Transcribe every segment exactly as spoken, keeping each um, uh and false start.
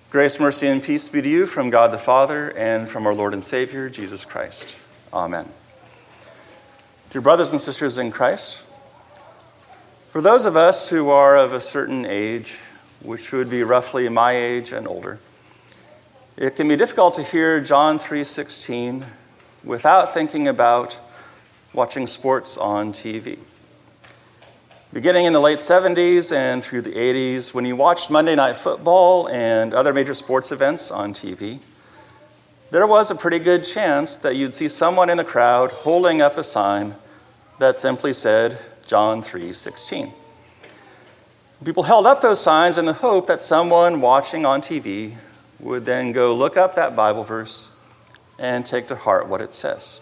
Grace, mercy, and peace be to you from God the Father and from our Lord and Savior, Jesus Christ. Amen. Dear brothers and sisters in Christ, for those of us who are of a certain age, which would be roughly my age and older, it can be difficult to hear John three sixteen without thinking about watching sports on T V. Beginning in the late seventies and through the eighties, when you watched Monday Night Football and other major sports events on T V, there was a pretty good chance that you'd see someone in the crowd holding up a sign that simply said John three sixteen. People held up those signs in the hope that someone watching on T V would then go look up that Bible verse and take to heart what it says.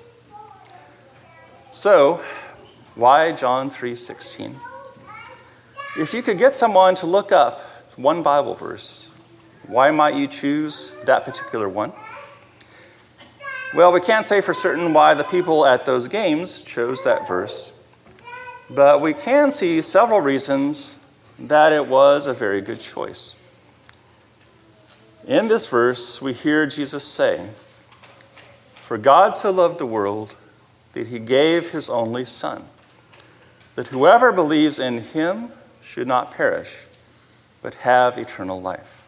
So, why John three sixteen? If you could get someone to look up one Bible verse, why might you choose that particular one? Well, we can't say for certain why the people at those games chose that verse, but we can see several reasons that it was a very good choice. In this verse, we hear Jesus say, "For God so loved the world that he gave his only Son, that whoever believes in him should not perish, but have eternal life."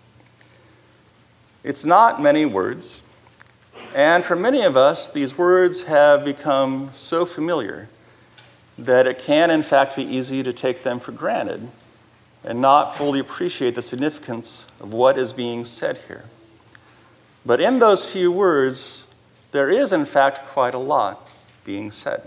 It's not many words, and for many of us, these words have become so familiar that it can, in fact, be easy to take them for granted and not fully appreciate the significance of what is being said here. But in those few words, there is, in fact, quite a lot being said.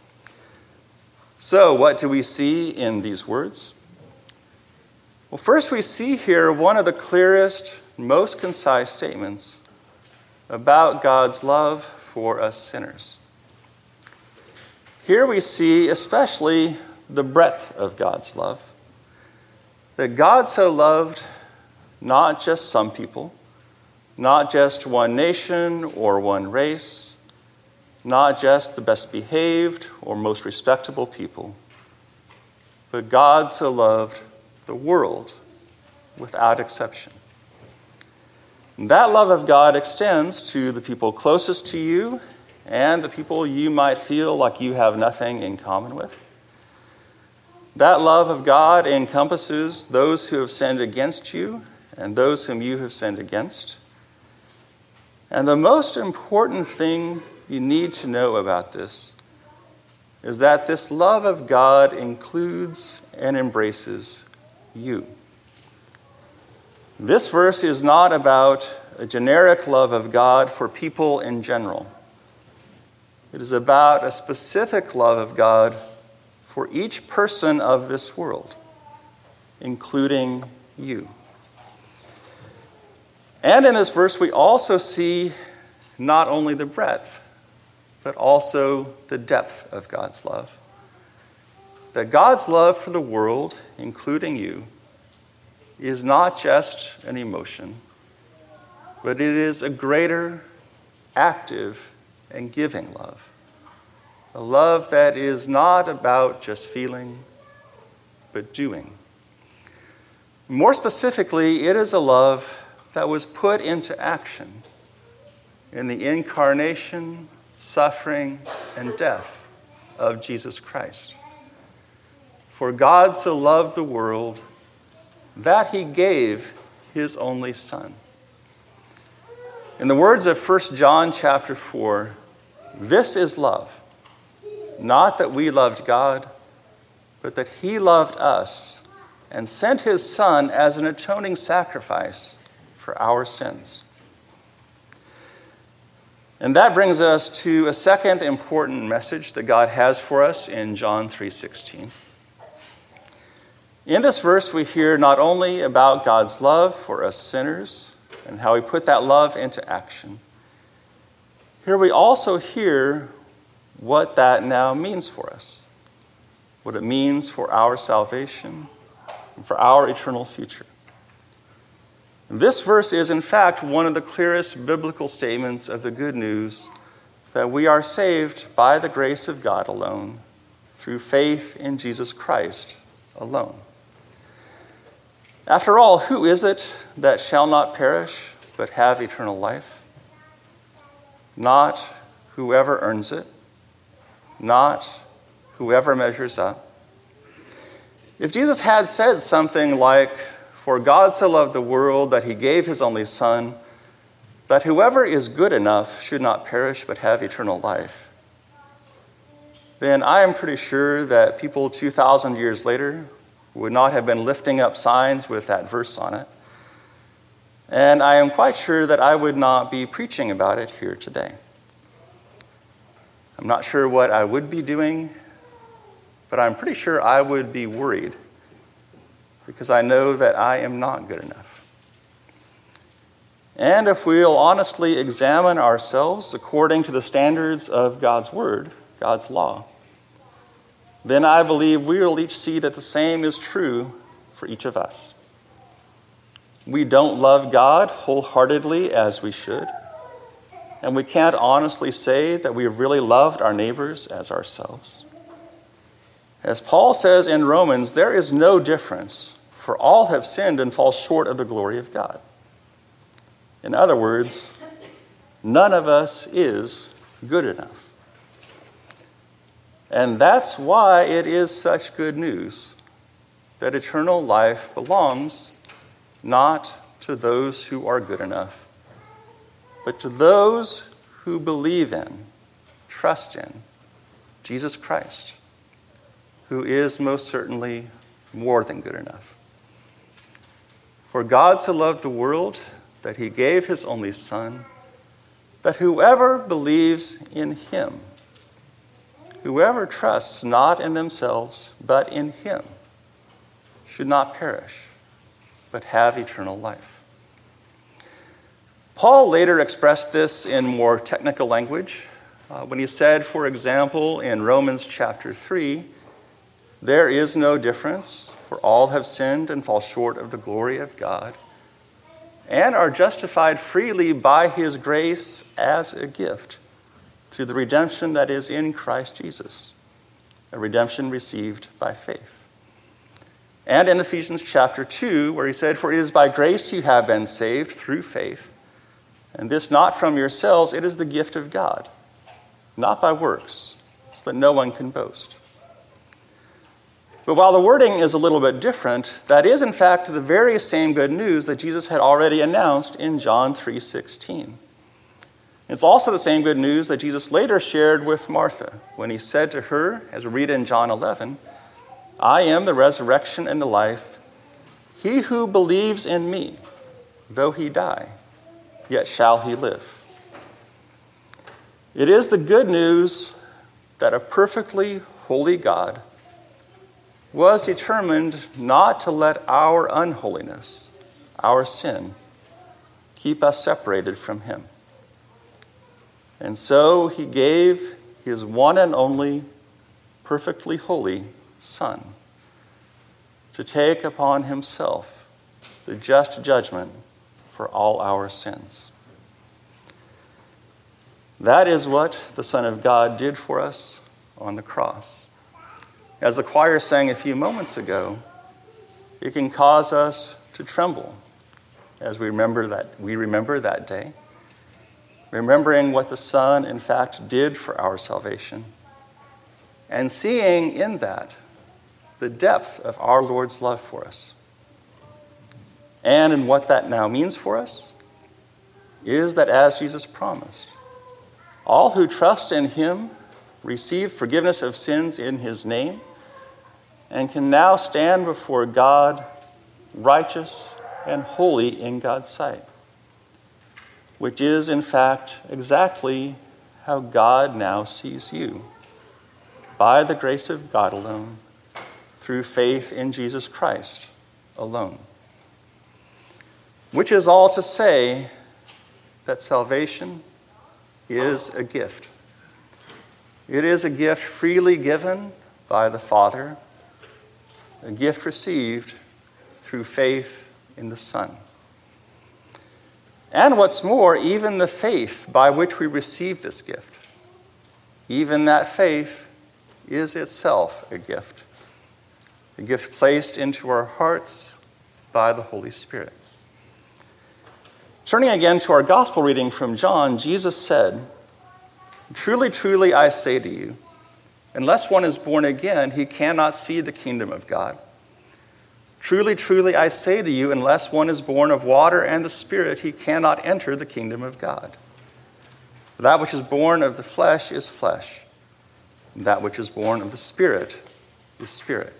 So, what do we see in these words? Well, first we see here one of the clearest, most concise statements about God's love for us sinners. Here we see especially the breadth of God's love. That God so loved not just some people, not just one nation or one race, not just the best behaved or most respectable people, but God so loved the world without exception. And that love of God extends to the people closest to you and the people you might feel like you have nothing in common with. That love of God encompasses those who have sinned against you and those whom you have sinned against. And the most important thing you need to know about this is that this love of God includes and embraces you. This verse is not about a generic love of God for people in general. It is about a specific love of God for each person of this world, including you. And in this verse, we also see not only the breadth, but also the depth of God's love. That God's love for the world, including you, is not just an emotion, but it is a greater, active, and giving love. A love that is not about just feeling, but doing. More specifically, it is a love that was put into action in the incarnation, suffering, and death of Jesus Christ. For God so loved the world that he gave his only Son. In the words of First John chapter four, this is love, not that we loved God, but that he loved us and sent his Son as an atoning sacrifice for our sins. And that brings us to a second important message that God has for us in John three sixteen. In this verse, we hear not only about God's love for us sinners and how he put that love into action. Here we also hear what that now means for us, what it means for our salvation and for our eternal future. This verse is, in fact, one of the clearest biblical statements of the good news that we are saved by the grace of God alone, through faith in Jesus Christ alone. After all, who is it that shall not perish but have eternal life? Not whoever earns it, not whoever measures up. If Jesus had said something like, "For God so loved the world that he gave his only Son, that whoever is good enough should not perish but have eternal life," then I am pretty sure that people two thousand years later would not have been lifting up signs with that verse on it. And I am quite sure that I would not be preaching about it here today. I'm not sure what I would be doing, but I'm pretty sure I would be worried because I know that I am not good enough. And if we'll honestly examine ourselves according to the standards of God's word, God's law, then I believe we will each see that the same is true for each of us. We don't love God wholeheartedly as we should, and we can't honestly say that we have really loved our neighbors as ourselves. As Paul says in Romans, there is no difference, for all have sinned and fall short of the glory of God. In other words, none of us is good enough. And that's why it is such good news that eternal life belongs not to those who are good enough, but to those who believe in, trust in Jesus Christ, who is most certainly more than good enough. For God so loved the world that he gave his only Son, that whoever believes in him, whoever trusts not in themselves, but in him, should not perish, but have eternal life. Paul later expressed this in more technical language uh, when he said, for example, in Romans chapter three, there is no difference, for all have sinned and fall short of the glory of God, and are justified freely by his grace as a gift, through the redemption that is in Christ Jesus, a redemption received by faith. And in Ephesians chapter two, where he said, for it is by grace you have been saved through faith, and this not from yourselves, it is the gift of God, not by works, so that no one can boast. But while the wording is a little bit different, that is in fact the very same good news that Jesus had already announced in John three sixteen. It's also the same good news that Jesus later shared with Martha when he said to her, as we read in John eleven, I am the resurrection and the life. He who believes in me, though he die, yet shall he live. It is the good news that a perfectly holy God was determined not to let our unholiness, our sin, keep us separated from him. And so he gave his one and only perfectly holy Son to take upon himself the just judgment for all our sins. That is what the Son of God did for us on the cross. As the choir sang a few moments ago, it can cause us to tremble as we remember that we remember that day, remembering what the Son, in fact, did for our salvation, and seeing in that the depth of our Lord's love for us. And in what that now means for us is that, as Jesus promised, all who trust in him receive forgiveness of sins in his name and can now stand before God righteous and holy in God's sight, which is, in fact, exactly how God now sees you, by the grace of God alone, through faith in Jesus Christ alone. Which is all to say that salvation is a gift. It is a gift freely given by the Father, a gift received through faith in the Son. And what's more, even the faith by which we receive this gift, even that faith is itself a gift. A gift placed into our hearts by the Holy Spirit. Turning again to our gospel reading from John, Jesus said, "Truly, truly, I say to you, unless one is born again, he cannot see the kingdom of God. Truly, truly, I say to you, unless one is born of water and the Spirit, he cannot enter the kingdom of God. That which is born of the flesh is flesh, and that which is born of the Spirit is spirit."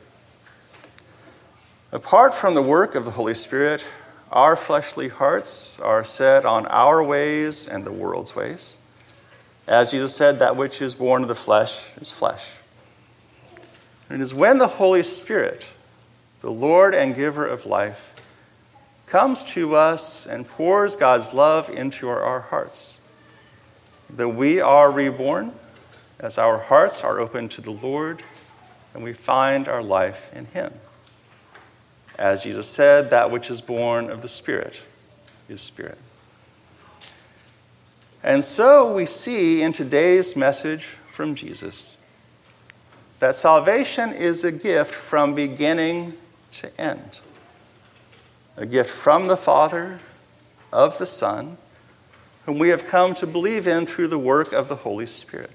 Apart from the work of the Holy Spirit, our fleshly hearts are set on our ways and the world's ways. As Jesus said, that which is born of the flesh is flesh. And it is when the Holy Spirit, the Lord and giver of life, comes to us and pours God's love into our, our hearts, that we are reborn as our hearts are open to the Lord and we find our life in him. As Jesus said, that which is born of the Spirit is spirit. And so we see in today's message from Jesus that salvation is a gift from beginning to end. A gift from the Father, of the Son, whom we have come to believe in through the work of the Holy Spirit.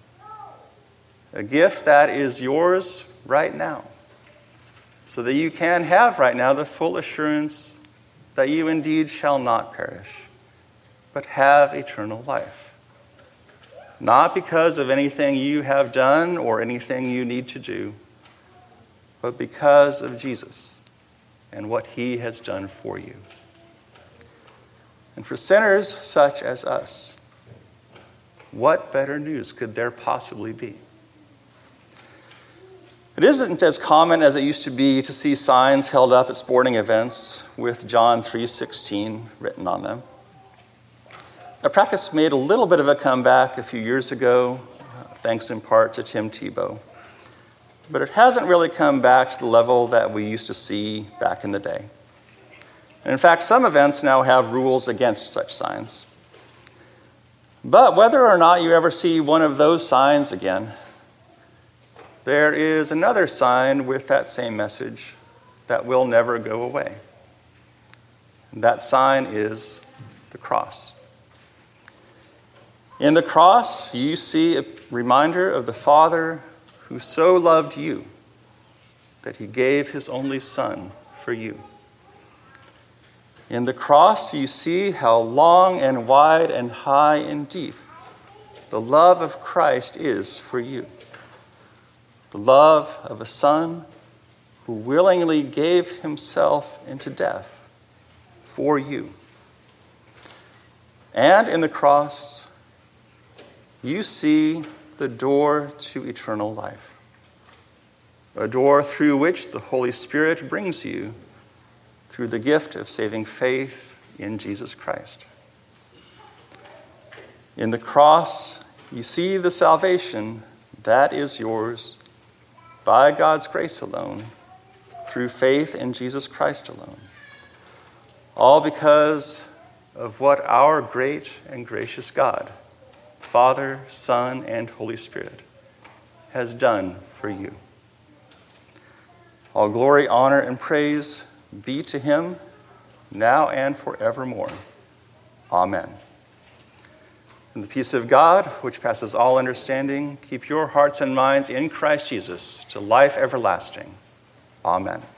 A gift that is yours right now, so that you can have right now the full assurance that you indeed shall not perish, but have eternal life. Not because of anything you have done or anything you need to do, but because of Jesus and what he has done for you. And for sinners such as us, what better news could there possibly be? It isn't as common as it used to be to see signs held up at sporting events with John three sixteen written on them. A practice made a little bit of a comeback a few years ago, thanks in part to Tim Tebow. But it hasn't really come back to the level that we used to see back in the day. And in fact, some events now have rules against such signs. But whether or not you ever see one of those signs again, there is another sign with that same message that will never go away. And that sign is the cross. In the cross, you see a reminder of the Father who so loved you that he gave his only Son for you. In the cross, you see how long and wide and high and deep the love of Christ is for you. The love of a Son who willingly gave himself into death for you. And in the cross, you see the door to eternal life, a door through which the Holy Spirit brings you through the gift of saving faith in Jesus Christ. In the cross, you see the salvation that is yours by God's grace alone, through faith in Jesus Christ alone. All because of what our great and gracious God, Father, Son, and Holy Spirit, has done for you. All glory, honor, and praise be to him, now and forevermore. Amen. And the peace of God, which passes all understanding, keep your hearts and minds in Christ Jesus to life everlasting. Amen.